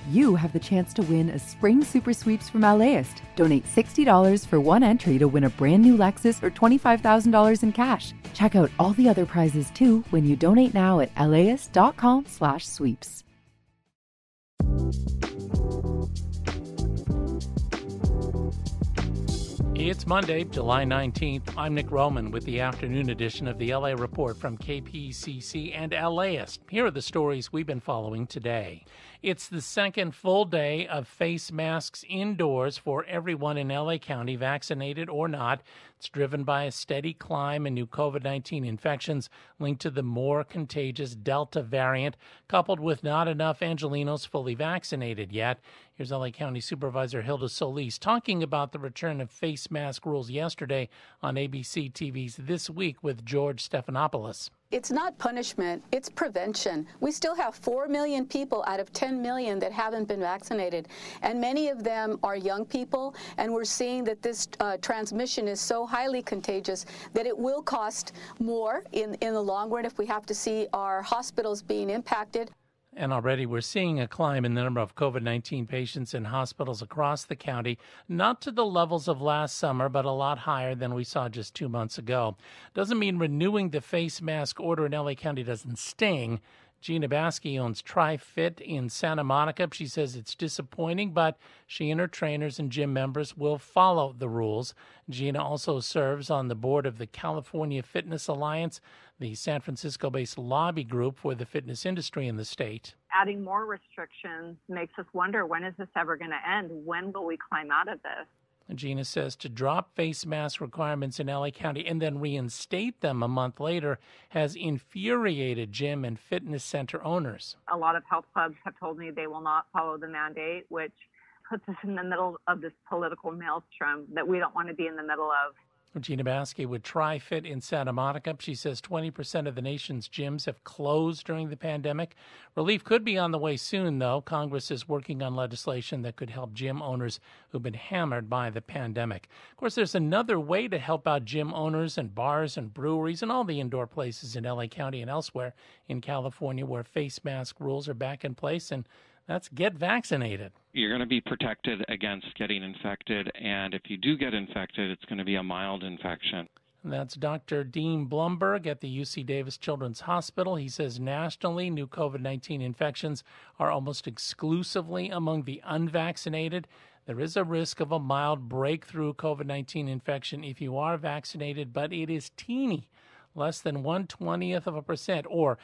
you have the chance to win a spring super sweeps from LAist. Donate $60 for one entry to win a brand new Lexus or $25,000 in cash. Check out all the other prizes too when you donate now at laist.com/sweeps. It's Monday, July 19th. I'm Nick Roman with the afternoon edition of the LA Report from KPCC and LAist. Here are the stories we've been following today. It's the second full day of face masks indoors for everyone in LA County, vaccinated or not. It's driven by a steady climb in new COVID-19 infections linked to the more contagious Delta variant, coupled with not enough Angelenos fully vaccinated yet. Here's LA County Supervisor Hilda Solis talking about the return of face mask rules yesterday on ABC TV's This Week with George Stephanopoulos. It's not punishment, it's prevention. We still have 4 million people out of 10 million that haven't been vaccinated, and many of them are young people, and we're seeing that this transmission is so highly contagious that it will cost more in the long run if we have to see our hospitals being impacted. And already we're seeing a climb in the number of COVID-19 patients in hospitals across the county, not to the levels of last summer, but a lot higher than we saw just 2 months ago. Doesn't mean renewing the face mask order in LA County doesn't sting. Gina Baskey owns TriFit in Santa Monica. She says it's disappointing, but she and her trainers and gym members will follow the rules. Gina also serves on the board of the California Fitness Alliance, the San Francisco-based lobby group for the fitness industry in the state. Adding more restrictions makes us wonder, when is this ever going to end? When will we climb out of this? Gina says to drop face mask requirements in LA County and then reinstate them a month later has infuriated gym and fitness center owners. A lot of health clubs have told me they will not follow the mandate, which puts us in the middle of this political maelstrom that we don't want to be in the middle of. Gina Baskey with TriFit in Santa Monica. She says 20% of the nation's gyms have closed during the pandemic. Relief could be on the way soon, though. Congress is working on legislation that could help gym owners who've been hammered by the pandemic. Of course, there's another way to help out gym owners and bars and breweries and all the indoor places in LA County and elsewhere in California where face mask rules are back in place, and that's get vaccinated. You're going to be protected against getting infected, and if you do get infected, it's going to be a mild infection. And that's Dr. Dean Blumberg at the UC Davis Children's Hospital. He says nationally, new COVID-19 infections are almost exclusively among the unvaccinated. There is a risk of a mild breakthrough COVID-19 infection if you are vaccinated, but it is teeny, less than 1/20% or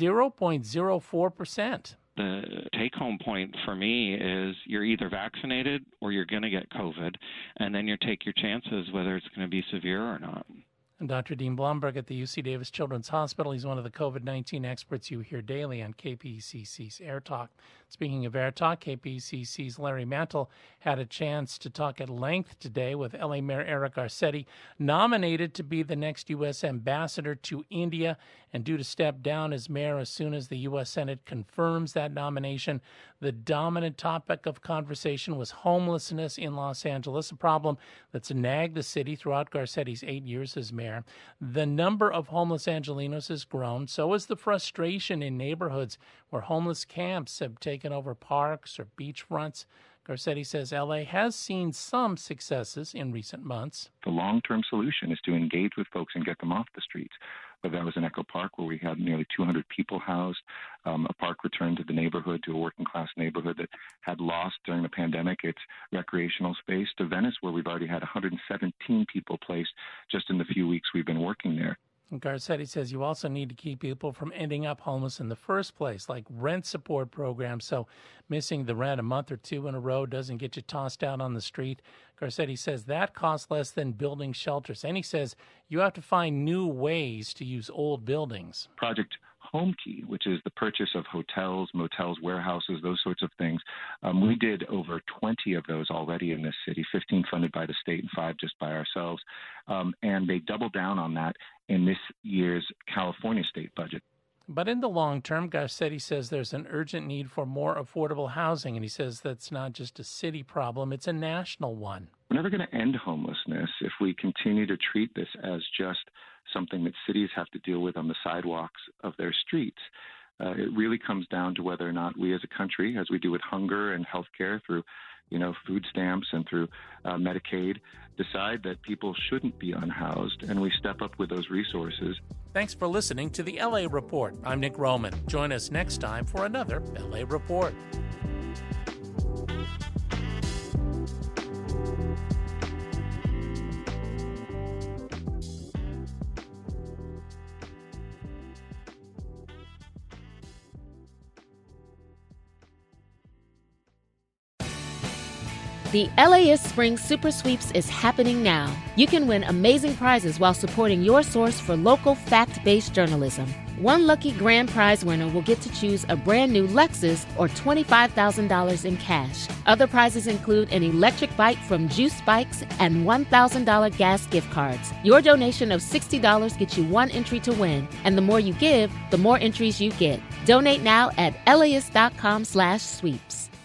0.04%. The take-home point for me is you're either vaccinated or you're going to get COVID, and then you take your chances whether it's going to be severe or not. And Dr. Dean Blumberg at the UC Davis Children's Hospital. He's one of the COVID-19 experts you hear daily on KPCC's Air Talk. Speaking of Air Talk, KPCC's Larry Mantle had a chance to talk at length today with LA Mayor Eric Garcetti, nominated to be the next U.S. ambassador to India and due to step down as mayor as soon as the U.S. Senate confirms that nomination. The dominant topic of conversation was homelessness in Los Angeles, a problem that's nagged the city throughout Garcetti's 8 years as mayor. The number of homeless Angelenos has grown. So has the frustration in neighborhoods where homeless camps have taken over parks or beachfronts. Garcetti says LA has seen some successes in recent months. The long-term solution is to engage with folks and get them off the streets. But that was in Echo Park, where we had nearly 200 people housed. A park returned to the neighborhood, to a working-class neighborhood that had lost during the pandemic its recreational space, to Venice, where we've already had 117 people placed just in the few weeks we've been working there. Garcetti says you also need to keep people from ending up homeless in the first place, like rent support programs. So missing the rent a month or two in a row doesn't get you tossed out on the street. Garcetti says that costs less than building shelters. And he says you have to find new ways to use old buildings. Project Home Key, which is the purchase of hotels, motels, warehouses, those sorts of things. We did over 20 of those already in this city, 15 funded by the state and 5 just by ourselves. And they doubled down on that in this year's California state budget. But in the long term, Garcetti says there's an urgent need for more affordable housing, and he says that's not just a city problem, it's a national one. We're never going to end homelessness if we continue to treat this as just something that cities have to deal with on the sidewalks of their streets. It really comes down to whether or not we as a country, as we do with hunger and healthcare through food stamps and through Medicaid, decide that people shouldn't be unhoused, and we step up with those resources. Thanks for listening to the LA Report. I'm Nick Roman. Join us next time for another LA Report. The LAist Spring Super Sweeps is happening now. You can win amazing prizes while supporting your source for local fact-based journalism. One lucky grand prize winner will get to choose a brand new Lexus or $25,000 in cash. Other prizes include an electric bike from Juice Bikes and $1,000 gas gift cards. Your donation of $60 gets you one entry to win, and the more you give, the more entries you get. Donate now at LAist.com/sweeps.